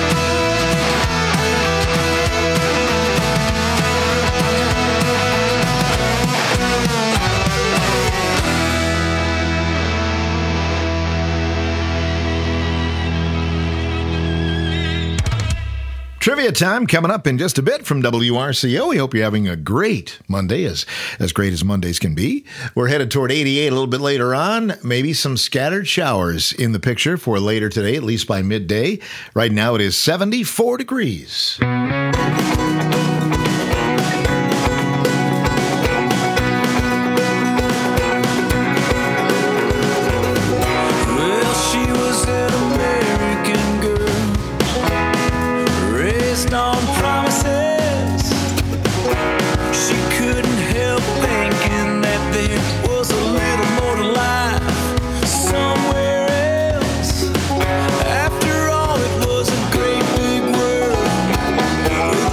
Trivia time coming up in just a bit from WRCO. We hope you're having a great Monday, as great as Mondays can be. We're headed toward 88 a little bit later on. Maybe some scattered showers in the picture for later today, at least by midday. Right now it is 74 degrees. Well, she was an American girl, raised on promises. She couldn't help thinking that there was a little more to life somewhere else. After all, it was a great big world with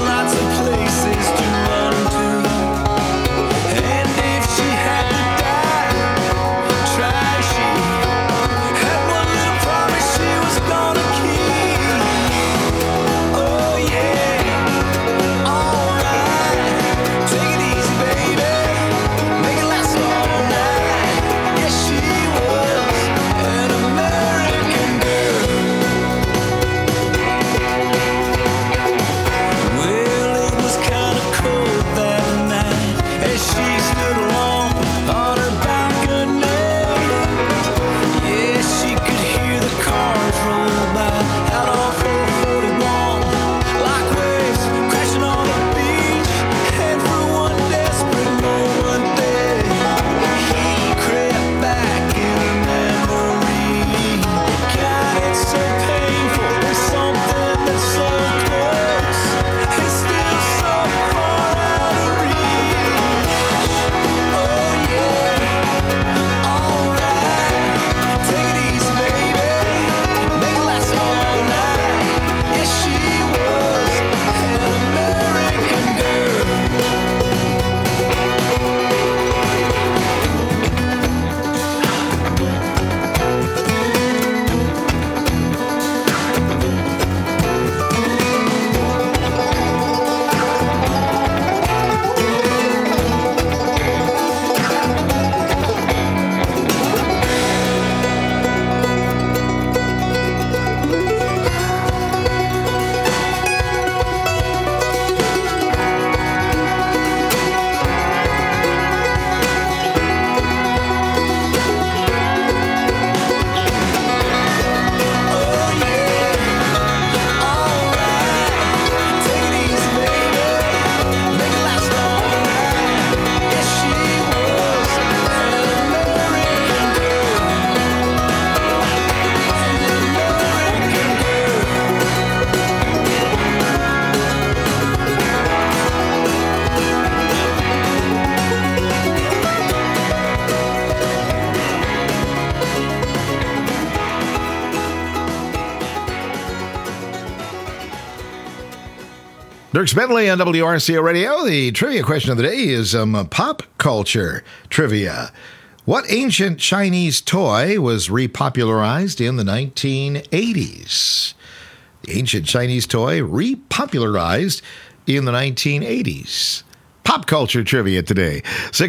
Dirk Bentley on WRCO Radio. The trivia question of the day is pop culture trivia. What ancient Chinese toy was repopularized in the 1980s? The ancient Chinese toy repopularized in the 1980s. Pop culture trivia today.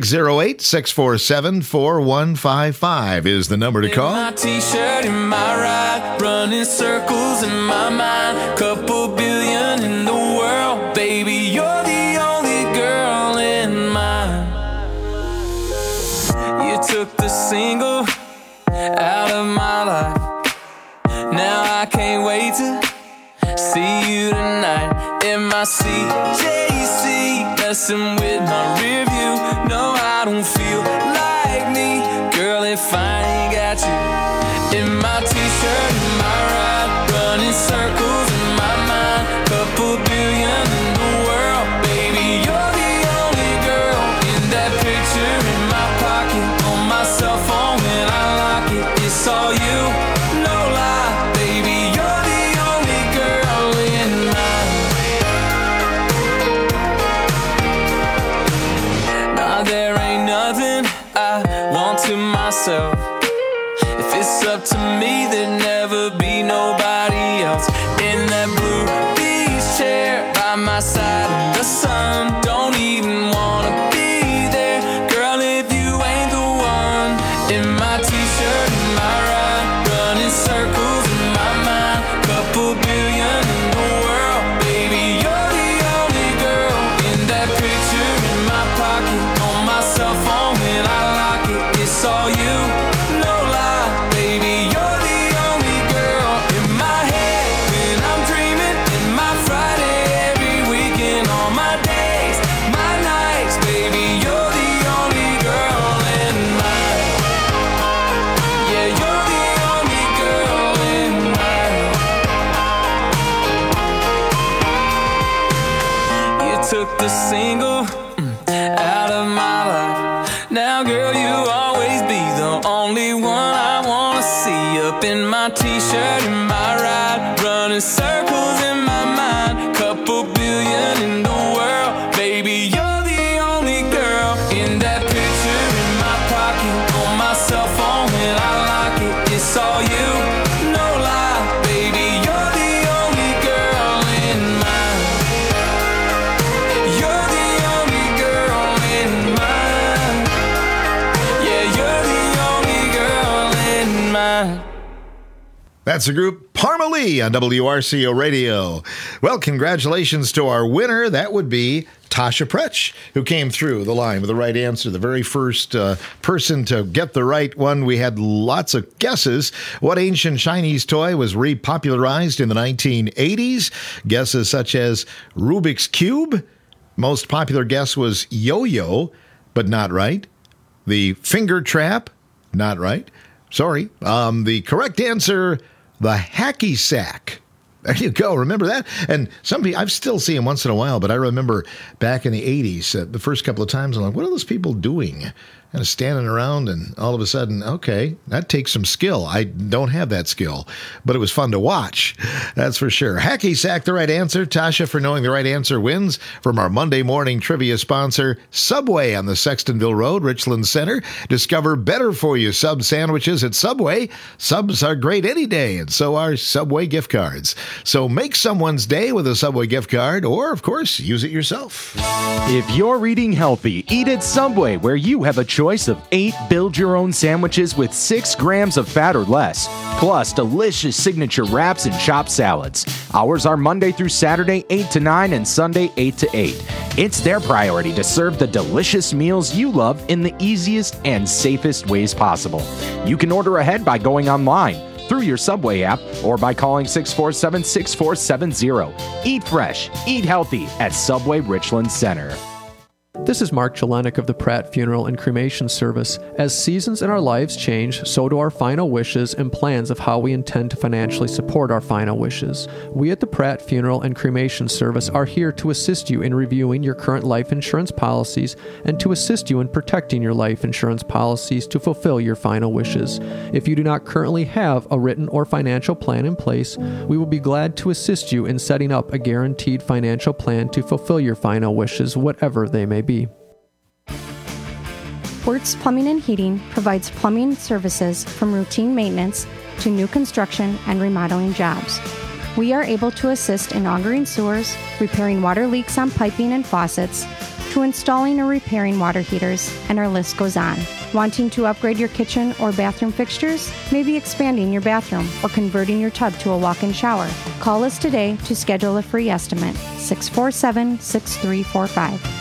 608-647-4155 is the number to call. My t-shirt in my ride, running circles in my mind. Couple billion in the world, baby, you're the only girl in mine. You took the single out of my life. Now I can't wait to see you tonight in my CJC, messing with my rear view. No, I don't feel like me, girl, if I ain't got you. In my t-shirt, in my ride, running circles in my mind. Couple billion in the world, baby, you're the only girl. In that picture in my pocket, on my cell phone when I lock it, it's all you, no lie, baby, you're the only girl in mine. Now there ain't nothing I want to myself. If it's up to me, there'd never be nobody else. In that blue beach chair by my side in the sun, don't even wanna be there, girl, if you ain't the one. In my t-shirt, in my ride, running circles in my mind. Couple billion in the world, baby, you're the only girl. In that picture in my pocket, on my cell phone when I lock it, it's all you, no lie, baby, you're the only girl. In my head when I'm dreaming, in my Friday every weekend, on my days, my nights, baby, you're the only girl in mine. Yeah, you're the only girl in mine. You took the single out of my life. Now, girl, you'll always be the only one I wanna see. Up in my t-shirt, in my ride, running circles in my mind. Couple billion in the world, baby, you're the only girl. In that picture in my pocket, on my cell phone when I lock it, it's all you, no lie, baby, you're the only girl in mine. You're the only girl in mine. Yeah, you're the only girl in mine. That's the group Parmalee on WRCO Radio. Well, congratulations to our winner. That would be Tasha Pretsch, who came through the line with the right answer. The very first person to get the right one. We had lots of guesses. What ancient Chinese toy was repopularized in the 1980s? Guesses such as Rubik's Cube. Most popular guess was yo-yo, but not right. The finger trap, not right. Sorry. The correct answer, the hacky sack. There you go. Remember that? And some people, I've still seen them once in a while, but I remember back in the 80s, the first couple of times, I'm like, what are those people doing? Kind of standing around, and all of a sudden, okay, that takes some skill. I don't have that skill, but it was fun to watch. That's for sure. Hacky sack, the right answer. Tasha, for knowing the right answer, wins from our Monday morning trivia sponsor, Subway on the Sextonville Road, Richland Center. Discover better-for-you sub sandwiches at Subway. Subs are great any day, and so are Subway gift cards. So make someone's day with a Subway gift card, or, of course, use it yourself. If you're eating healthy, eat at Subway, where you have a choice of 8 build-your-own sandwiches with 6 grams of fat or less, plus delicious signature wraps and chopped salads. Hours are Monday through Saturday, 8 to 9, and Sunday, 8 to 8. It's their priority to serve the delicious meals you love in the easiest and safest ways possible. You can order ahead by going online, through your Subway app, or by calling 647-6470. Eat fresh, eat healthy at Subway Richland Center. This is Mark Jelenik of the Pratt Funeral and Cremation Service. As seasons in our lives change, so do our final wishes and plans of how we intend to financially support our final wishes. We at the Pratt Funeral and Cremation Service are here to assist you in reviewing your current life insurance policies and to assist you in protecting your life insurance policies to fulfill your final wishes. If you do not currently have a written or financial plan in place, we will be glad to assist you in setting up a guaranteed financial plan to fulfill your final wishes, whatever they may be. Wirtz Plumbing and Heating provides plumbing services from routine maintenance to new construction and remodeling jobs. We are able to assist in augering sewers, repairing water leaks on piping and faucets, to installing or repairing water heaters, and our list goes on. Wanting to upgrade your kitchen or bathroom fixtures? Maybe expanding your bathroom or converting your tub to a walk-in shower? Call us today to schedule a free estimate. 647-6345.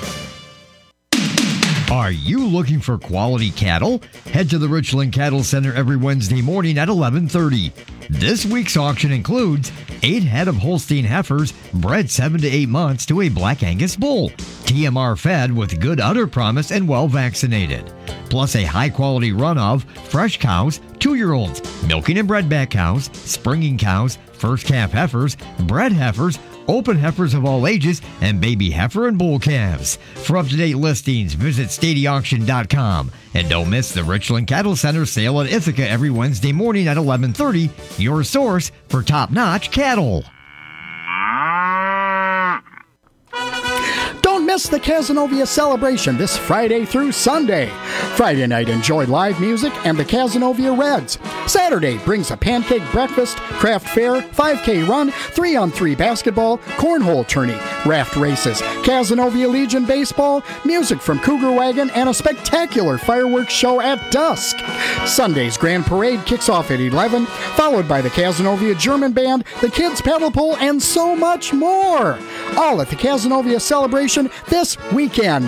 Are you looking for quality cattle? Head to the Richland Cattle Center every Wednesday morning at 11:30. This week's auction includes 8 head of Holstein heifers bred 7 to 8 months to a Black Angus bull, TMR fed with good udder promise and well vaccinated, plus a high-quality run of fresh cows, 2-year-olds, milking and bredback cows, springing cows, first calf heifers, bred heifers, open heifers of all ages, and baby heifer and bull calves. For up-to-date listings, visit StadyAuction.com. And don't miss the Richland Cattle Center sale at Ithaca every Wednesday morning at 11:30, your source for top-notch cattle. Don't miss the Cazenovia celebration this Friday through Sunday. Friday night, enjoy live music and the Cazenovia Reds. Saturday brings a pancake breakfast, craft fair, 5K run, 3-on-3 basketball, cornhole tourney, raft races, Cazenovia Legion baseball, music from Cougar Wagon, and a spectacular fireworks show at dusk. Sunday's Grand Parade kicks off at 11, followed by the Cazenovia German Band, the Kids Pedal Pull, and so much more. All at the Cazenovia celebration this weekend.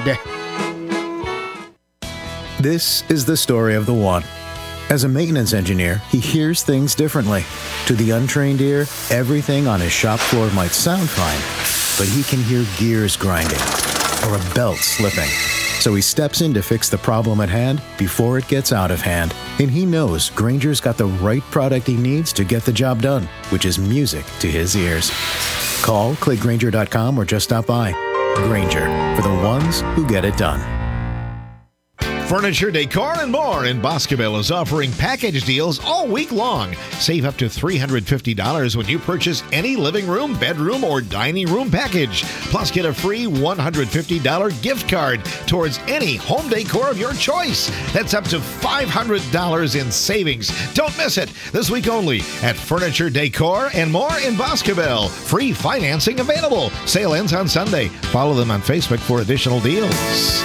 This is the story of the one. As a maintenance engineer, he hears things differently. To the untrained ear, everything on his shop floor might sound fine, but he can hear gears grinding or a belt slipping. So he steps in to fix the problem at hand before it gets out of hand. And he knows Grainger's got the right product he needs to get the job done, which is music to his ears. Call, click Grainger.com, or just stop by. Grainger, for the ones who get it done. Furniture, decor, and more in Boscoville is offering package deals all week long. Save up to $350 when you purchase any living room, bedroom, or dining room package. Plus, get a free $150 gift card towards any home decor of your choice. That's up to $500 in savings. Don't miss it. This week only at Furniture, Decor, and More in Boscoville. Free financing available. Sale ends on Sunday. Follow them on Facebook for additional deals.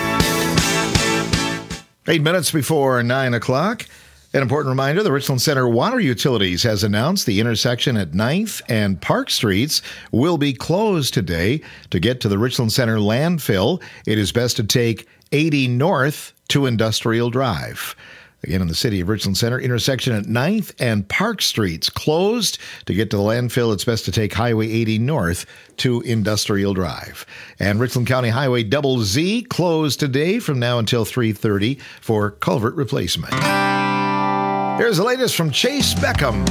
8 minutes before 9 o'clock. An important reminder, the Richland Center Water Utilities has announced the intersection at 9th and Park Streets will be closed today. To get to the Richland Center landfill, it is best to take 80 north to Industrial Drive. Again, in the city of Richland Center, intersection at 9th and Park Streets closed. To get to the landfill, it's best to take Highway 80 north to Industrial Drive. And Richland County Highway Double Z closed today from now until 3:30 for culvert replacement. Here's the latest from Chase Beckham.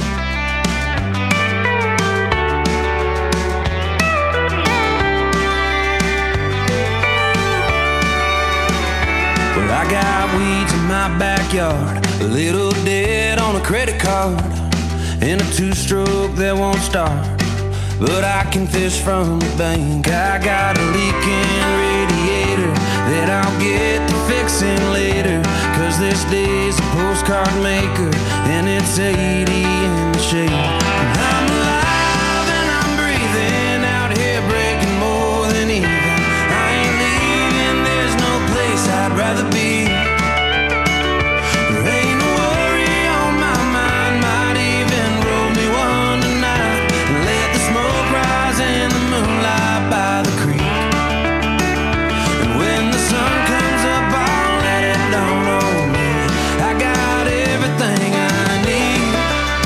Well, I got weeds in my backyard, a little debt on a credit card, and a 2-stroke that won't start. But I can fish from the bank. I got a leaking radiator that I'll get to fixing later, 'cause this day's a postcard maker and it's 80 in the shade. I'm alive and I'm breathing out here, breaking more than even. I ain't leaving, there's no place I'd rather be. There ain't no worry on my mind, might even roll me one tonight and let the smoke rise in the moonlight by the creek. And when the sun comes up, I'll let it dawn on me. I got everything I need.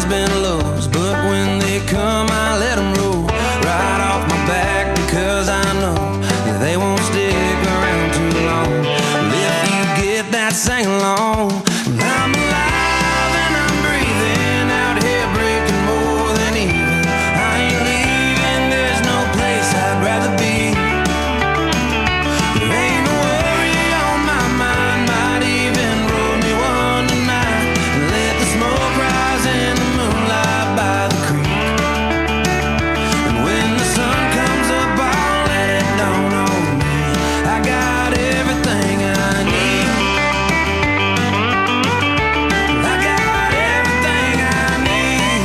been lows, but when they come, I let them roll right off my back because I know that they won't stick around too long. But if you get that sing along, I'm alive and I'm breathing out here, breaking more than even. I ain't leaving, there's no place I'd rather be. There ain't no worry on my mind, might even roll me one tonight and let the smoke rise in the moonlight by the creek. And when the sun comes up, I'll let it dawn on me. I got everything I need. I got everything I need.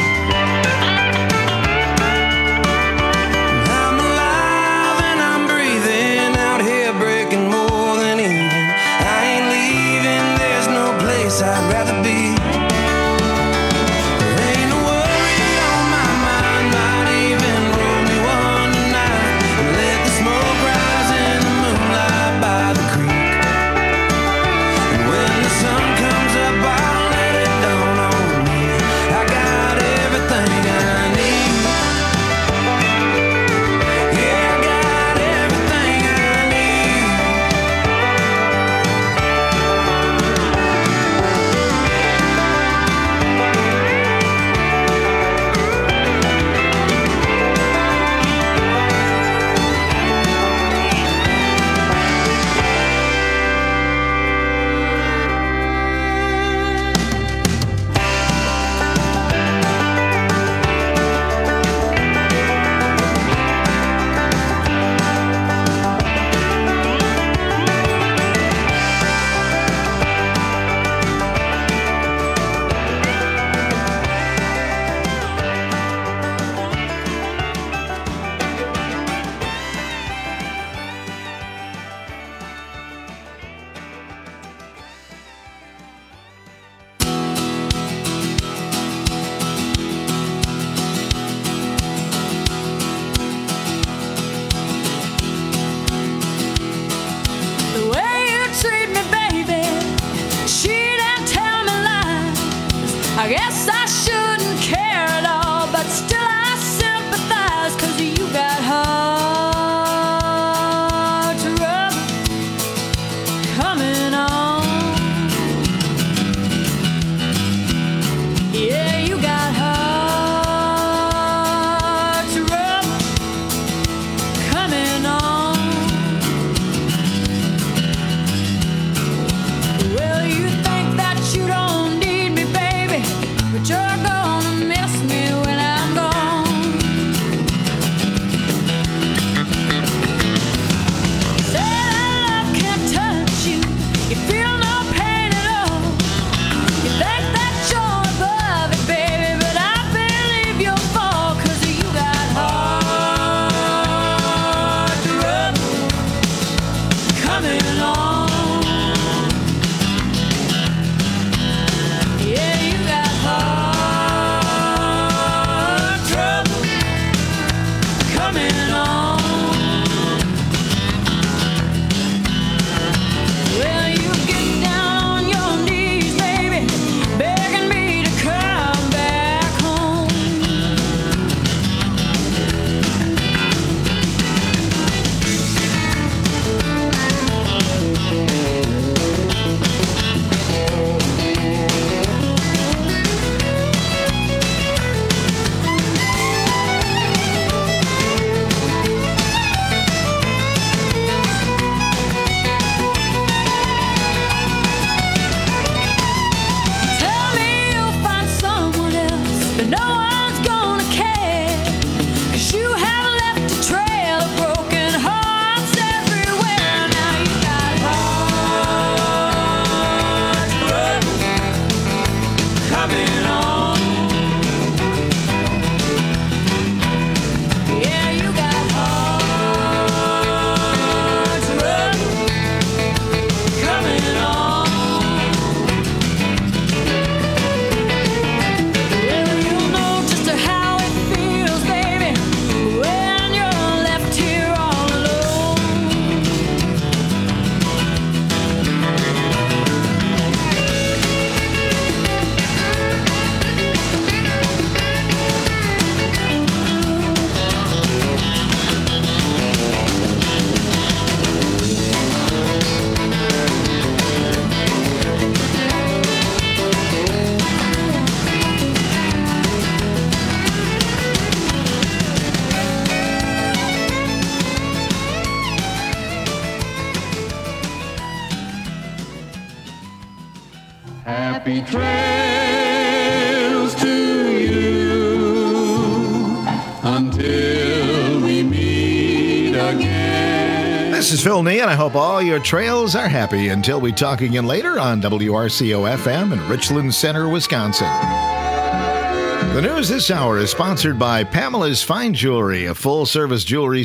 I'm alive and I'm breathing out here, breaking more than even. I ain't leaving, there's no place I'd rather be. There ain't no worry on my mind, not even roll me one tonight and let the smoke rise in the moonlight by the creek. And when the sun comes up, I'll let it dawn on me. I got everything I need. Yeah, I got everything I need. The way you treat me, baby, cheat and tell me lies. I guess I shouldn't care at all, but still I sympathize, 'cause you got hard to rub coming on. Yeah, you got hard to rub coming on. Well, you think that you don't need me, baby, but you're going trails to you until we meet again. This is Phil Nee, and I hope all your trails are happy until we talk again later on WRCO FM in Richland Center, Wisconsin. The news this hour is sponsored by Pamela's Fine Jewelry, a full-service jewelry